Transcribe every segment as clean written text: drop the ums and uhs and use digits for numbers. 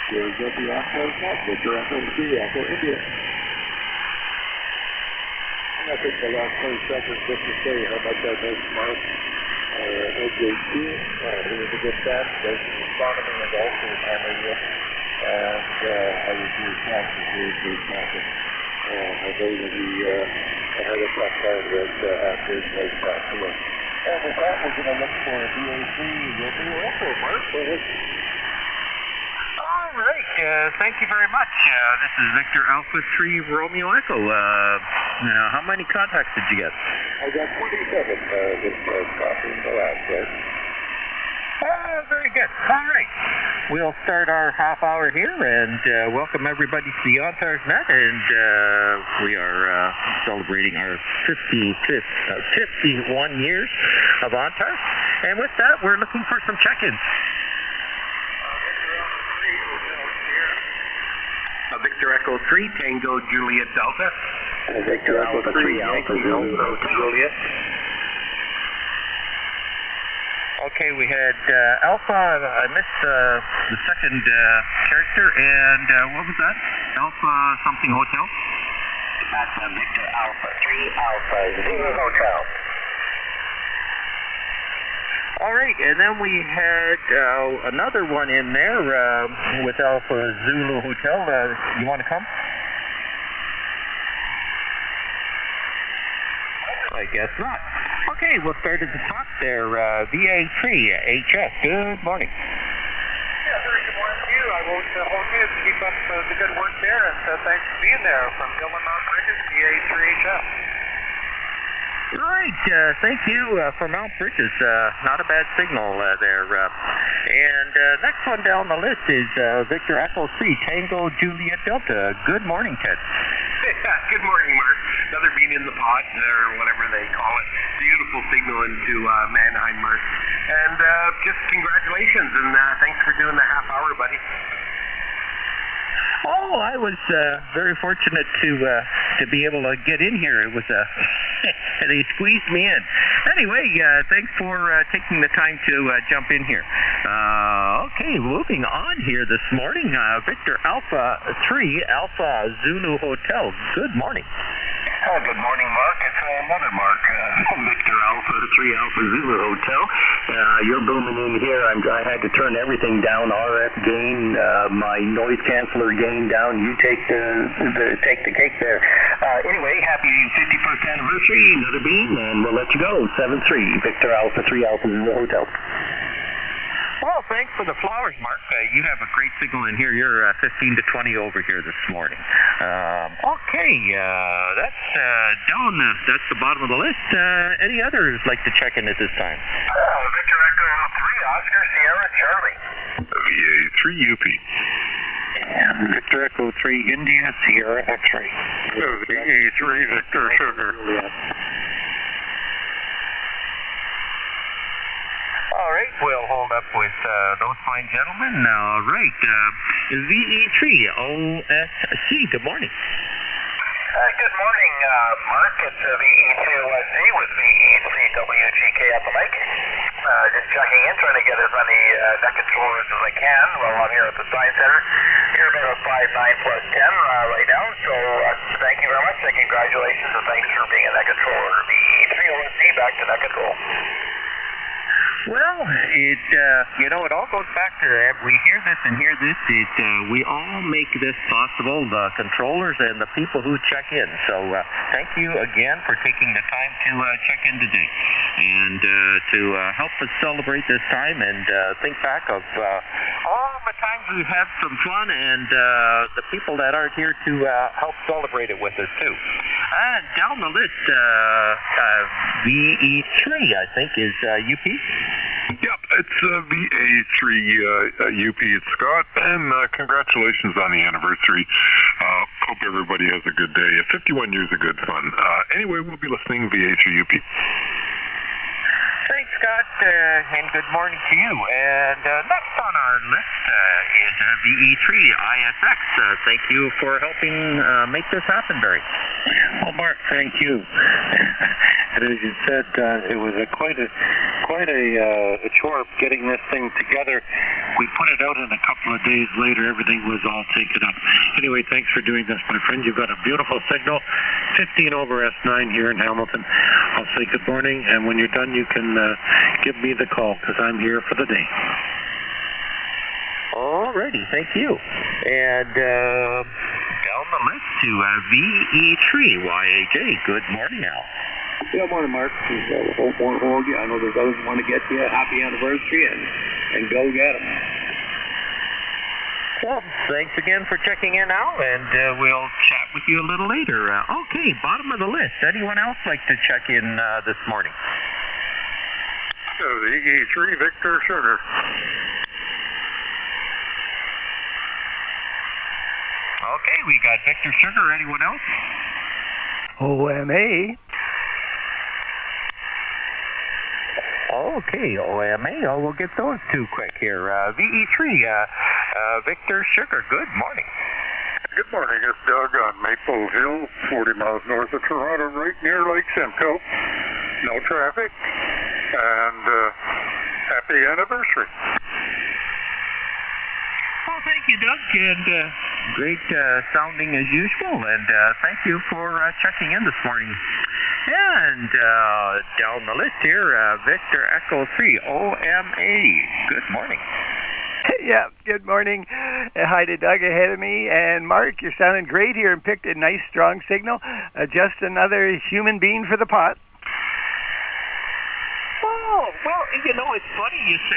Here's up the Echo Net, Victor Echo 3, Echo India. And I think the last 20 seconds just to say how much I miss Mark, OJT, he was a good fan, both in astronomy and also in my radio. And I was really thankful for his great passion. I know that he had a tough time with after his wife passed away. And with that, we're going to look for a BA3 Romeo Echo. Mark, go ahead. All right, thank you very much. This is Victor Alpha 3 Romeo Echo. How many contacts did you get? I got 27 this copy in the last, right? Very good. All right. We'll start our half hour here and welcome everybody to the ONTARS Net. And we are celebrating our 51 years of ONTARS. And with that, we're looking for some check-ins. Victor Echo 3, Tango Juliet Delta. Victor Echo 3, Alpha Zulu Juliet. Okay, we had Alpha, I missed the second character, and what was that? Alpha something Hotel? That's Victor Alpha 3, Alpha Zulu Hotel. All right, and then we had another one in there with Alpha Zulu Hotel. You want to come? I guess not. Okay, we'll start at the top there. VA3 HS, good morning. Yeah, very good morning to you. I won't hold you. Keep up the good work there, and thanks for being there from Dillon Mount Bridges, VA3 HS. All right, thank you for Mount Bridges. Not a bad signal there. And next one down the list is Victor Echo 3, Tango Juliet Delta. Good morning, Ted. Yeah, good morning, Mark. Another bean in the pot, or whatever they call it. Beautiful signal into Mannheim, Mark. And just congratulations, and thanks for doing the half hour, buddy. Oh, I was very fortunate to be able to get in here. It was they squeezed me in. Anyway, thanks for taking the time to jump in here. Okay, moving on here this morning. Victor Alpha 3 Alpha Zulu Hotel. Good morning. Good morning, Mark. It's another Mark, Victor Alpha 3 Alpha Zulu Hotel. You're booming in here. I had to turn everything down, RF gain, my noise canceller gain down. You take the cake there. Anyway, happy 51st anniversary, another bean, and we'll let you go. 7-3, Victor Alpha 3 Alpha Zulu Hotel. Well, thanks for the flowers, Mark. You have a great signal in here. You're 15 to 20 over here this morning. Okay, that's down. That's the bottom of the list. Any others like to check in at this time? Victor Echo 3 Oscar Sierra Charlie. VA3 UP. And Victor Echo 3 India Sierra X-ray. VA3 Victor Sugar. All right, we'll hold up with those fine gentlemen. All right, VE3 OSC, good morning. Good morning, Mark. It's VE2OSC with VE3WGK at the mic. Just checking in, trying to get as many net controllers as I can while I'm here at the Science Center. Here about a 5-9 plus 10 right now, so thank you very much, and congratulations, and thanks for being a net controller. VE3OSC back to net control. Well, it all goes back to we hear this and hear this. We all make this possible, the controllers and the people who check in. So thank you again for taking the time to check in today and to help us celebrate this time and think back of all the times we've had some fun and the people that aren't here to help celebrate it with us too. Down the list, VE3, I think, is UP. Yep, it's VA3 UP. It's Scott, and congratulations on the anniversary. Hope everybody has a good day. 51 years of good fun. Anyway, we'll be listening VA3 UP. Thanks, Scott, and good morning to you. And next on our our list is VE3 ISX. Thank you for helping make this happen, Barry. Well, Mark, thank you. And as you said, it was quite a chore getting this thing together. We put it out, and a couple of days later, everything was all taken up. Anyway, thanks for doing this, my friend. You've got a beautiful signal, 15 over S9 here in Hamilton. I'll say good morning, and when you're done, you can give me the call, because I'm here for the day. Alrighty, thank you. And down the list to VE3 YAJ. Good morning, Al. Good morning, Mark. Won't hold you. I know there's others who want to get you a happy anniversary, and go get them. Well, thanks again for checking in, Al, and we'll chat with you a little later. Okay, bottom of the list. Anyone else like to check in this morning? VE3 Victor Sugar. Okay, we got Victor Sugar. Anyone else? OMA. Okay, OMA. Oh, we'll get those two quick here. VE3, Victor Sugar. Good morning. Good morning. It's Doug on Maple Hill, 40 miles north of Toronto, right near Lake Simcoe. No traffic. And happy anniversary. Well, thank you, Doug, and great sounding as usual, and thank you for checking in this morning. And down the list here, Victor Echo 3, OMA. Good morning. Yeah, good morning. Hi to Doug ahead of me. And Mark, you're sounding great here and picked a nice, strong signal. Just another human being for the pot. Oh, well, you know, it's funny you say.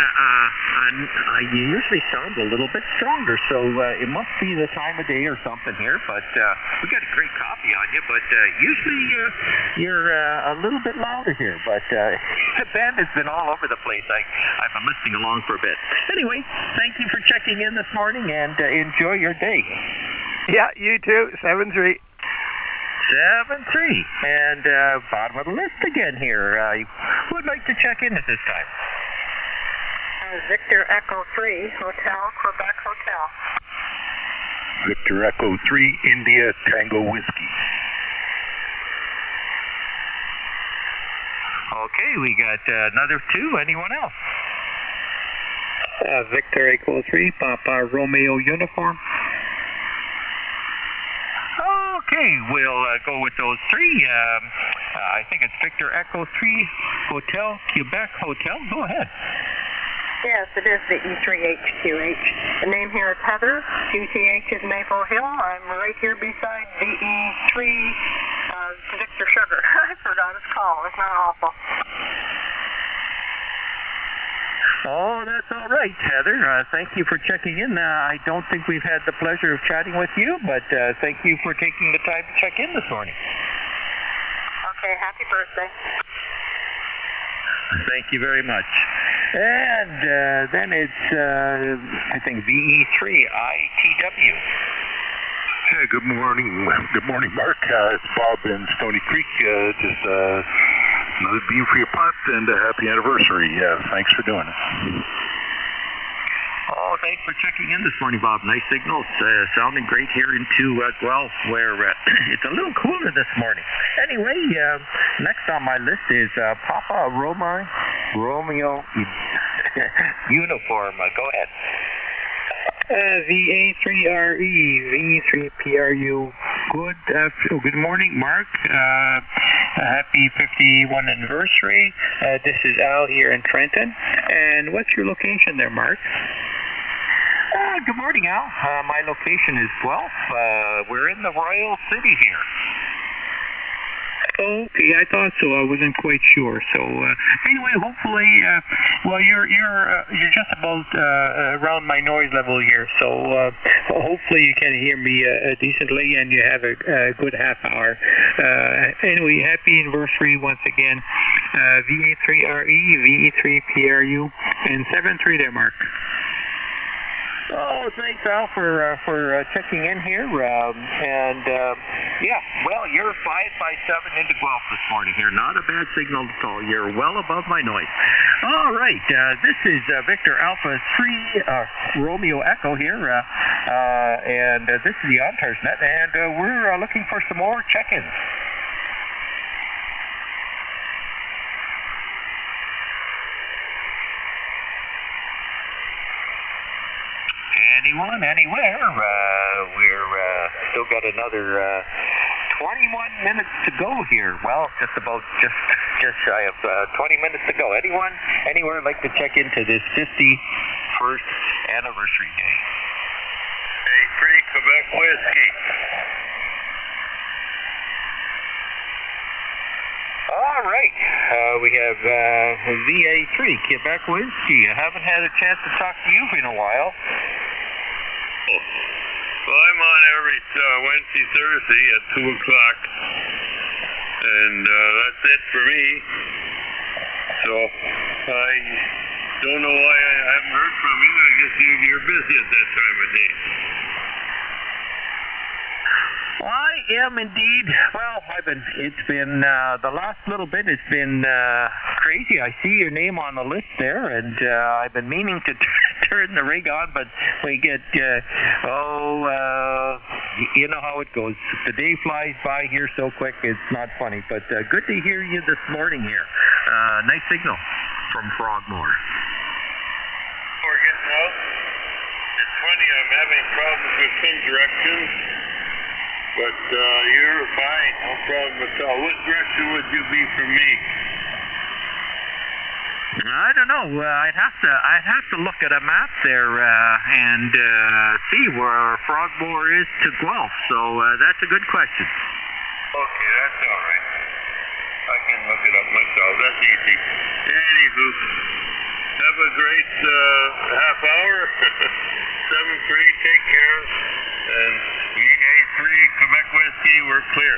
I usually sound a little bit stronger, so it must be the time of day or something here, but we got a great copy on you, but usually you're a little bit louder here, but the band has been all over the place. I've been listening along for a bit. Anyway, thank you for checking in this morning, and enjoy your day. Yeah, you too. 7-3. 7-3. And bottom of the list again here. Who would like to check in at this time? Victor Echo 3, Hotel, Quebec Hotel. Victor Echo 3, India Tango Whiskey. Okay, we got another two. Anyone else? Victor Echo 3, Papa Romeo Uniform. Okay, we'll go with those three. I think it's Victor Echo 3, Hotel, Quebec Hotel. Go ahead. Yes, it is the E3HQH. The name here is Heather. QTH is Maple Hill. I'm right here beside the E3 Victor Sugar. I forgot his call. It's not awful. Oh, that's all right, Heather. Thank you for checking in. I don't think we've had the pleasure of chatting with you, but thank you for taking the time to check in this morning. Okay, happy birthday. Thank you very much. And then it's, I think, VE3 ITW. Hey, good morning. Good morning, Mark. It's Bob in Stony Creek. Just another beam for your pot and a happy anniversary. Thanks for doing it. Oh, thanks for checking in this morning, Bob. Nice signals. Sounding great here into Guelph, where it's a little cooler this morning. Anyway, next on my list is Papa Romeo Uniform. Go ahead. VA3RE, V3PRU. Good morning, Mark. Happy 51 anniversary. This is Al here in Trenton. And what's your location there, Mark? Good morning, Al. My location is Guelph. We're in the Royal City here. Okay, I thought so. I wasn't quite sure. So anyway, hopefully, well, you're just about around my noise level here. So hopefully you can hear me decently, and you have a good half hour. Anyway, happy anniversary once again. VA3RE, VE3PRU, and 7-3 there, Mark. Oh, thanks, Al, for checking in here. Yeah, well, you're 5 by 7 into Guelph this morning here. Not a bad signal at all. You're well above my noise. All right, this is Victor Alpha 3 Romeo Echo here, and this is the OnTarsNet, and we're looking for some more check-ins. Anyone, anywhere. We're still got another 21 minutes to go here. Well, just shy of 20 minutes to go. Anyone, anywhere like to check into this 51st anniversary day? A3 Quebec Whiskey. All right. We have VA3 Quebec Whiskey. I haven't had a chance to talk to you in a while. Well, I'm on every Wednesday, Thursday at 2 o'clock, and that's it for me. So I don't know why I haven't heard from you. I guess you're busy at that time of day. I am indeed. Well, it's been the last little bit has been crazy. I see your name on the list there, and I've been meaning to turn the rig on, but we get you know how it goes. The day flies by here so quick, it's not funny. But good to hear you this morning here. Nice signal from Frogmore. We're getting out. It's funny, I'm having problems with some directions. But you're fine, no problem at all. What direction would you be from me? I don't know. I'd have to look at a map there and see where Frogmore is to Guelph. So that's a good question. Okay, that's all right. I can look it up myself. That's easy. Anywho, have a great half hour. 7-3, take care. And VA3 Quebec Whiskey, we're clear.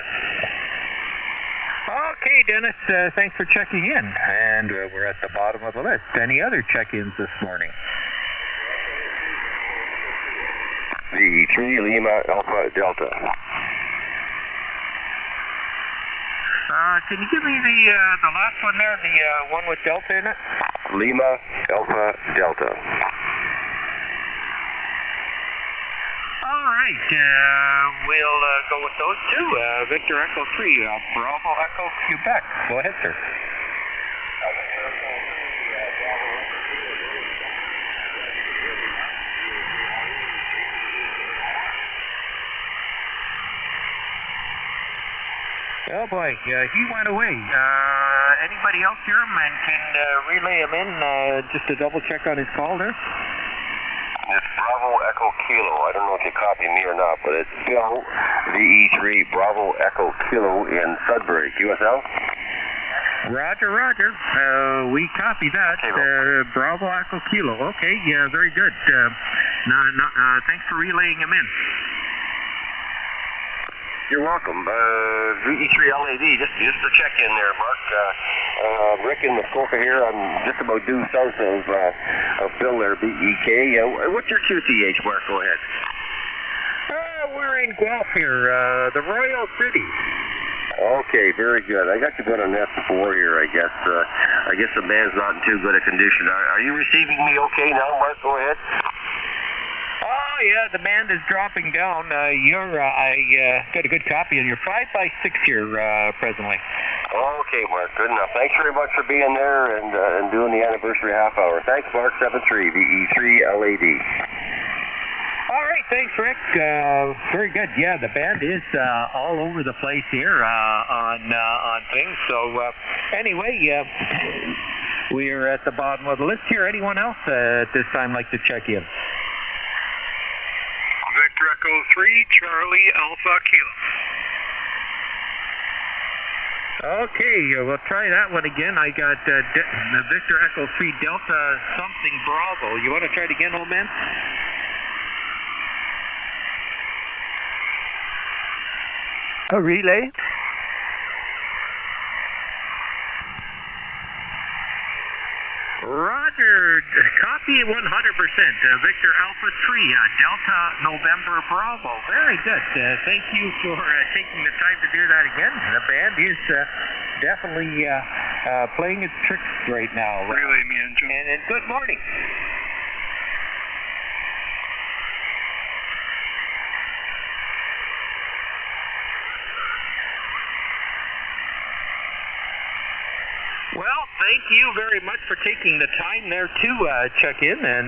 Okay, Dennis, thanks for checking in. And we're at the bottom of the list. Any other check-ins this morning? VE3 Lima Alpha Delta. Can you give me the last one there, the one with Delta in it? Lima Alpha Delta. All right, we'll go with those two. Victor Echo 3, Bravo Echo Quebec. Go ahead, sir. Oh boy, he went away. Anybody else here, man, can relay him in just to double check on his call there? It's Bravo Echo Kilo. I don't know if you copy me or not, but it's Bill VE3 Bravo Echo Kilo in Sudbury, QSL. Roger. We copy that. Bravo Echo Kilo. Okay, yeah, very good. Thanks for relaying him in. You're welcome. VE3 LAD, just to check in there, Mark. Rick in Muskoka here. I'm just about due south of Bill there, BEK. What's your QTH, Mark? Go ahead. We're in Guelph here, the Royal City. Okay, very good. I got you good on that before here, I guess. I guess the band's not in too good a condition. Are you receiving me okay now, Mark? Go ahead. Oh, yeah, the band is dropping down. I got a good copy of your 5 by 6 here presently. Okay, Mark, good enough. Thanks very much for being there and doing the anniversary half hour. Thanks, Mark. 7-3, VE3 LAD. All right, thanks, Rick. Very good. Yeah, the band is all over the place here on things. So anyway, we're at the bottom of the list here. Anyone else at this time like to check in? Victor Echo 3, Charlie Alpha Kilo. Okay, we'll try that one again. I got Victor Echo 3 Delta something Bravo. You want to try it again, old man? A relay? Roger, copy 100%. Victor Alpha 3, Delta November Bravo. Very good. Thank you for taking the time to do that again. The band is definitely playing its tricks right now. Relay me in, John. And good morning. Well, thank you very much for taking the time there to check in, and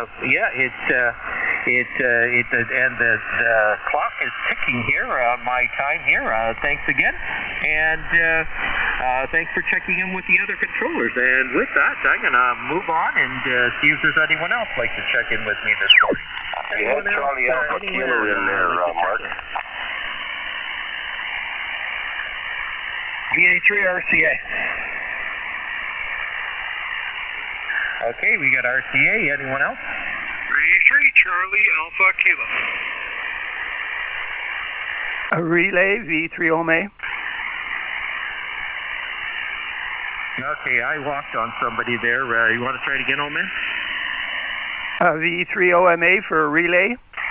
and the clock is ticking here on my time here. Thanks again, and thanks for checking in with the other controllers. And with that, I'm gonna move on and see if there's anyone else like to check in with me this morning. You had Charlie Alpha Kilo in there, Mark. VA3 RCA. Okay, we got RCA. Anyone else? VA3 Charlie Alpha Kilo. A relay, V3 Ome. Okay, I walked on somebody there. You want to try it again, Ome? V3 OMA for a relay.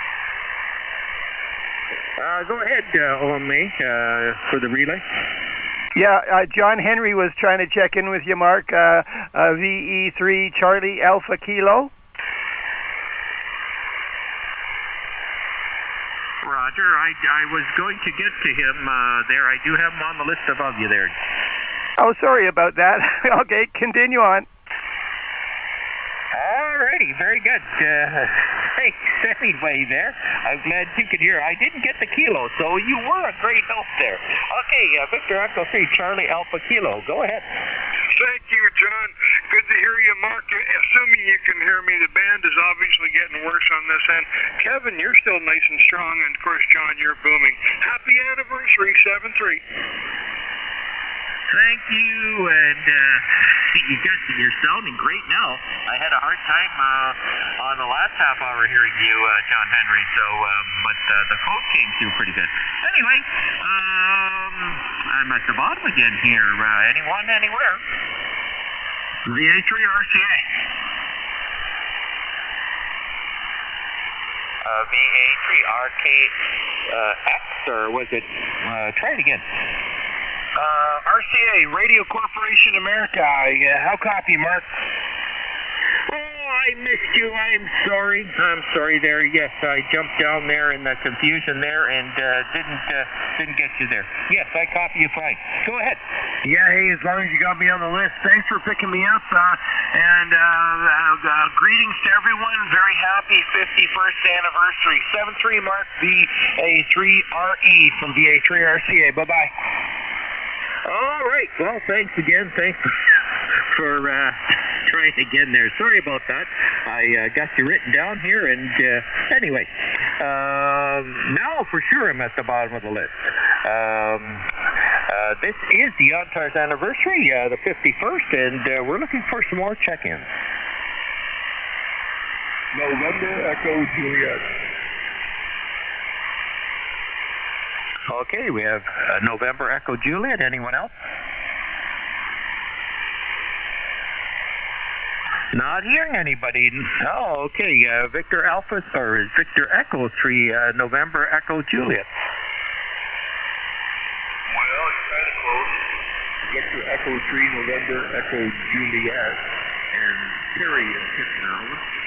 Go ahead, Ome, for the relay. Yeah, John Henry was trying to check in with you, Mark. VE3 Charlie Alpha Kilo. Roger, I was going to get to him there. I do have him on the list above you there. Oh, sorry about that. Okay, continue on. Alrighty, very good. Thanks anyway there. I'm glad you could hear. I didn't get the kilo, so you were a great help there. Okay, Victor Echo 3, Charlie Alpha Kilo. Go ahead. Thank you, John. Good to hear you, Mark. Assuming you can hear me, the band is obviously getting worse on this end. Kevin, you're still nice and strong, and of course, John, you're booming. Happy anniversary, 7-3. Thank you, and you're sounding great now. I had a hard time on the last half hour hearing you, John Henry, so, but the code came through pretty good. Anyway, I'm at the bottom again here. Anyone, anywhere? VA3 RCA. VA3 RKX, or was it, try it again. RCA, Radio Corporation America. How copy, Mark? Oh, I missed you. I'm sorry. I'm sorry there. Yes, I jumped down there in the confusion there and didn't get you there. Yes, I copy you fine. Go ahead. Yeah, hey, as long as you got me on the list. Thanks for picking me up. And greetings to everyone. Very happy 51st anniversary. 7-3 Mark VA3RE from VA3 RCA. Bye-bye. All right. Well, thanks again. Thanks for trying again there. Sorry about that. I got you written down here, and anyway, now for sure I'm at the bottom of the list. This is the OnTARS anniversary, the 51st, and we're looking for some more check-ins. November Echo Juliet. Okay, we have November Echo Juliet. Anyone else? Not hearing anybody. Oh, okay. Victor Alpha, or Victor Echo 3, November Echo Juliet. Well, it's kind of close. Victor Echo 3, November Echo Juliet, and Terry in Kitchener.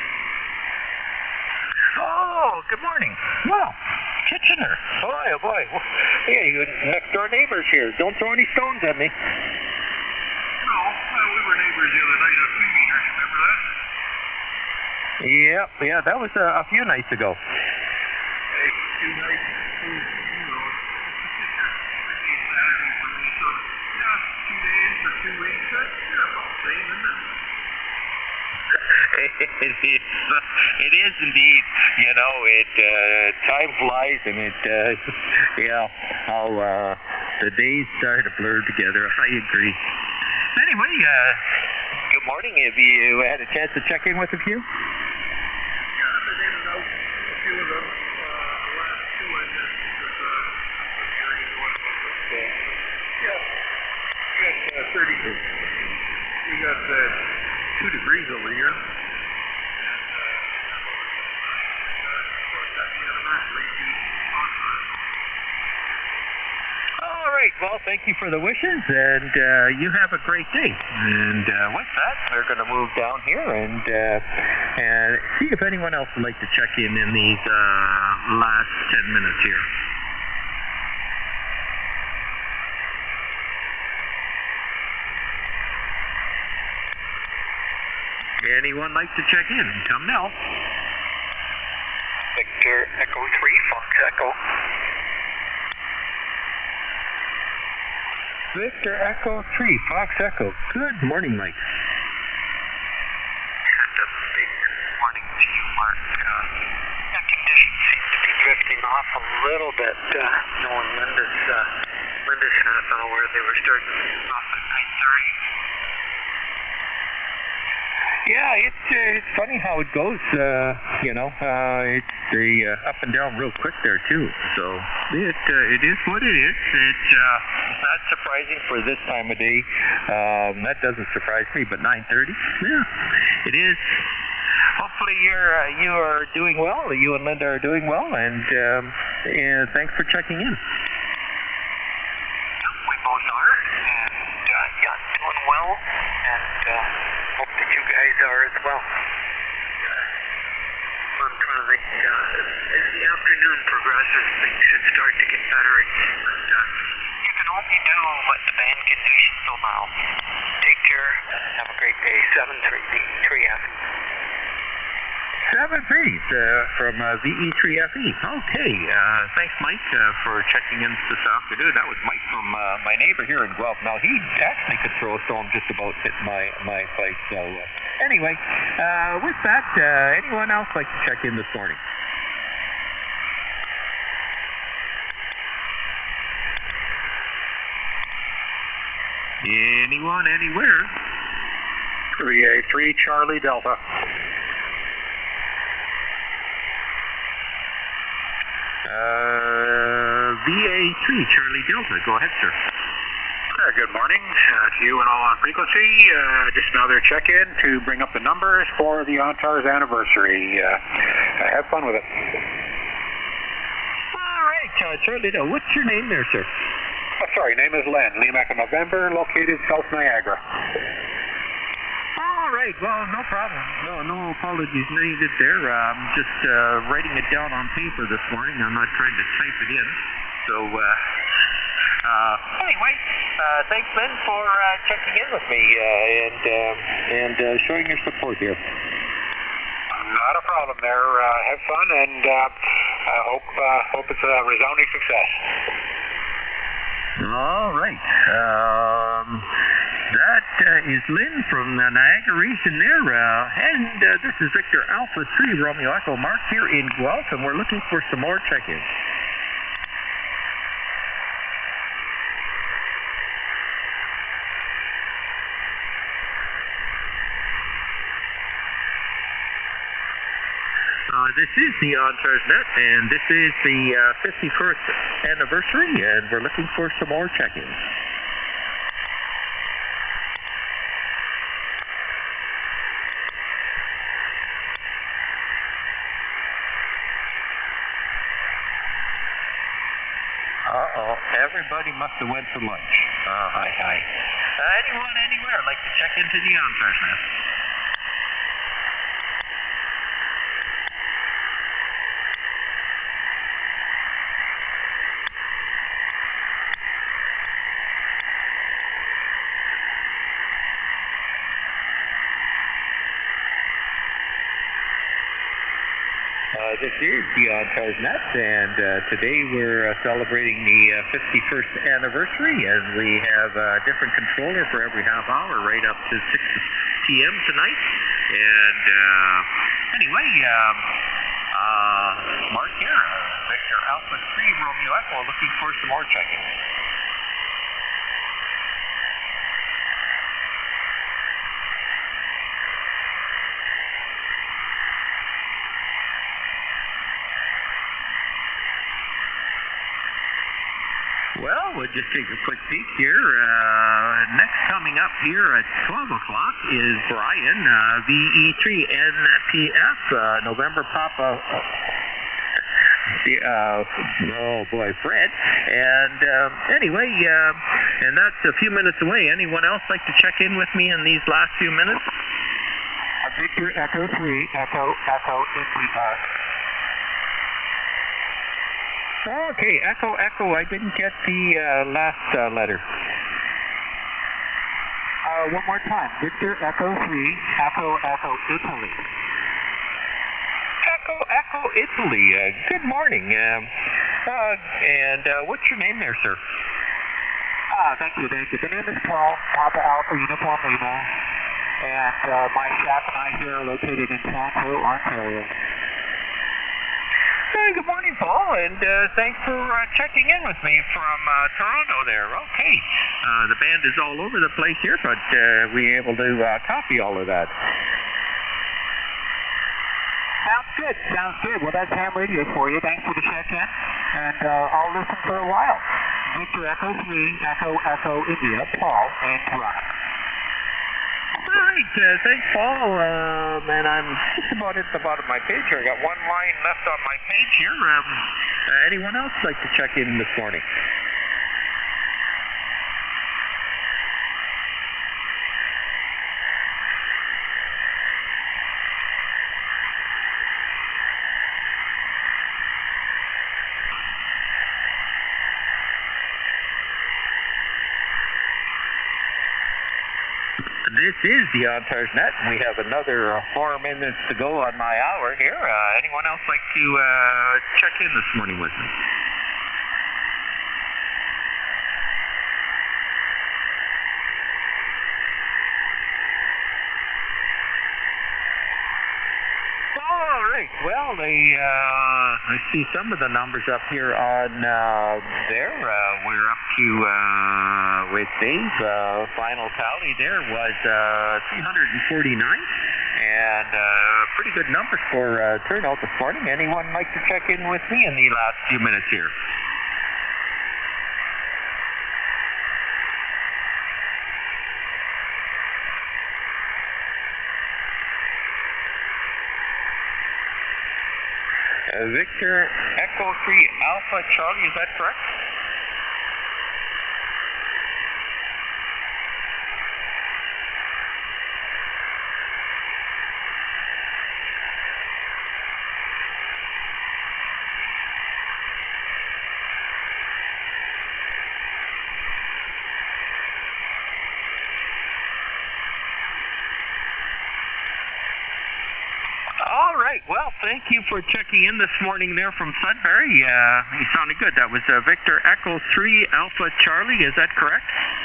Oh, good morning. Wow. Kitchener. Boy, oh boy. Yeah, you next door neighbors here. Don't throw any stones at me. No, we were neighbors the other night at Phoebe here. Remember that? Yeah, that was a few nights ago. Hey, 2 nights, you know, Saturday for me, so, yeah, 2 days or 2 weeks, they're about the same, isn't it? It is indeed. You know, time flies, and how the days start to blur together. I agree. Anyway, good morning. Have you had a chance to check in with a few? Yeah, I've been in and out a few of them. The last 2 I missed because I'm not hearing one of them. Yeah, we got 32. We got 2 degrees over here. All right, well, thank you for the wishes, and you have a great day. And with that, we're going to move down here and see if anyone else would like to check in these last 10 minutes here. Anyone like to check in? Come now. Victor Echo 3, Fox Echo. Victor Echo 3, Fox Echo. Good morning, Mike. And a big morning to you, Mark. The conditions seem to be drifting off a little bit. Knowing Linda's half hour, they were starting off at 9:30. Yeah, it's funny how it goes. It's the up and down real quick there too. So it is what it is. It's not surprising for this time of day. That doesn't surprise me. But 9:30, yeah, it is. Hopefully you are doing well. You and Linda are doing well, and thanks for checking in. Yeah, we both are, and doing well, and hope that you guys are as well. I'm trying to think, as the afternoon progresses, things should start to get better. You can only do what the band conditions allow. Take care, and have a great day. 7-3-3F. 7 V's from VE3FE. Okay, thanks, Mike, for checking in this afternoon. That was Mike from my neighbor here in Guelph. Now, he actually could throw a stone just about hit my place. So, anyway, with that, anyone else like to check in this morning? Anyone, anywhere? 3A3 Charlie Delta. VA3 Charlie Delta. Go ahead, sir. Good morning to you and all on frequency. Just another check-in to bring up the numbers for the ONTARS anniversary. Have fun with it. All right, Charlie Delta. What's your name there, sir? Sorry, name is Len. Lima Echo November, located South Niagara. All right, well, no problem. No apologies needed there. I'm just writing it down on paper this morning. I'm not trying to type it in. So, anyway, thanks, Ben, for checking in with me and showing your support here. Not a problem there. Have fun, and I hope it's a resounding success. All right. That is Lynn from the Niagara region there, and this is Victor Alpha 3 Romeo Echo Mark here in Guelph, and we're looking for some more check-ins. This is the ONTARS Net, and this is the 51st anniversary, and we're looking for some more check-ins. Uh-oh, everybody must have went to lunch. Hi. Anyone, anywhere, like to check into the ONTARS Net? This is the ONTARS Net, and today we're celebrating the 51st anniversary, and we have a different controller for every half hour, right up to 6 p.m. tonight. And anyway, Mark here, Victor Alpha 3 Romeo Echo, looking for some more check-ins. Well, would just take a quick peek here. Next coming up here at 12 o'clock is Brian, VE3NPF, November Papa. Oh boy, Fred. And anyway, and that's a few minutes away. Anyone else like to check in with me in these last few minutes? Victor Echo 3, Echo NPF. Okay, Echo, I didn't get the last letter. One more time. Victor Echo 3, Echo Italy. Echo Italy. Good morning. And what's your name there, sir? Thank you. The name is Paul, Papa Alpha Uniform Lima. And my staff and I here are located in Toronto, Ontario. Hey, good morning, Paul, and thanks for checking in with me from Toronto there. Okay, the band is all over the place here, but we were able to copy all of that. Sounds good. Well, that's ham radio for you. Thanks for the check-in, and I'll listen for a while. Victor Echo 3, Echo India, Paul, and Toronto. All right, thanks, Paul. And I'm just about at the bottom of my page here. I got one line left on my page here. Anyone else like to check in this morning? This is the OnTARS Net. We have another 4 minutes to go on my hour here. Anyone else like to check in this morning with me? All right. Well, I see some of the numbers up here on there. We're up to, with Dave, final tally there was 349. And pretty good numbers for turnout this morning. Anyone like to check in with me in the last few minutes here? Victor Echo 3 Alpha Charlie, is that correct? All right. Well, thank you for checking in this morning there from Sudbury. You sounded good. That was Victor Echo 3 Alpha Charlie. Is that correct?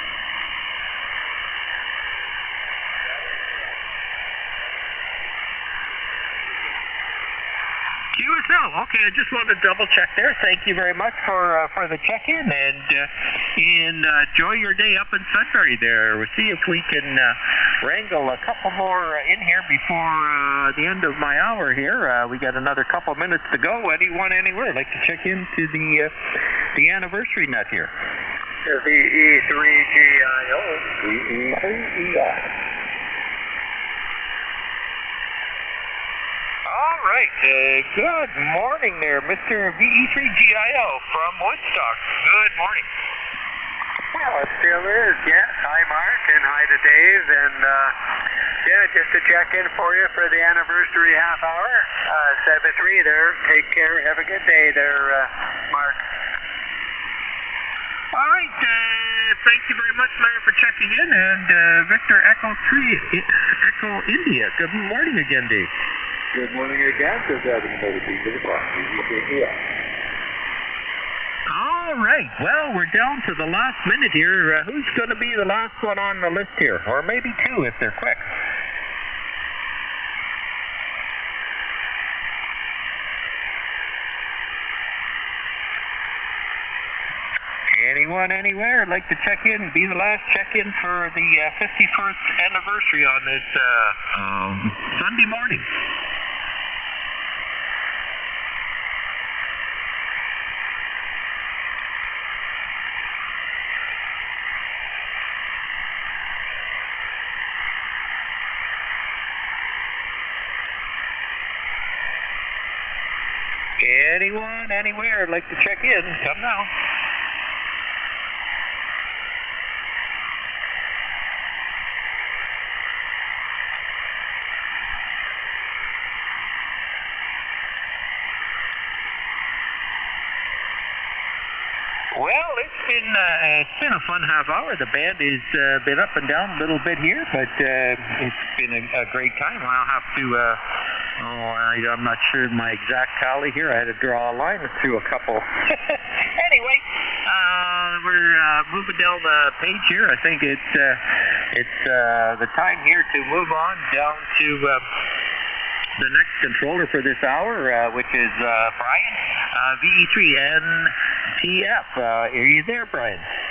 QSL. Okay, I just wanted to double check there. Thank you very much for the check-in, and enjoy your day up in Sudbury there. We'll see if we can wrangle a couple more in here before the end of my hour here. We got another couple minutes to go. Anyone, anywhere, like to check into the anniversary net here? VE3GIO. VE3GIO. All right. Good morning there, Mr. VE3GIO from Woodstock. Good morning. Well, it still is, yes. Hi, Mark, and hi to Dave. And, just to check in for you for the anniversary half hour. 7-3 there. Take care. Have a good day there, Mark. All right. Thank you very much, Larry, for checking in. And Victor Echo 3, Echo India. Good morning again, Dave. Good morning again. Good having another piece of the clock. All right. Well, we're down to the last minute here. Who's going to be the last one on the list here? Or maybe two if they're quick. Anyone, anywhere, I'd like to check in, be the last check-in for the 51st anniversary on this Sunday morning. Anyone, anywhere, like to check in, come now. Well, it's been a fun half hour. The band has been up and down a little bit here, but it's been a great time. I'll have to, I'm not sure my exact tally here. I had to draw a line through a couple. Anyway, we're moving down the page here. I think it's the time here to move on down to the next controller for this hour, which is Brian, VE3NTF. Are you there, Brian?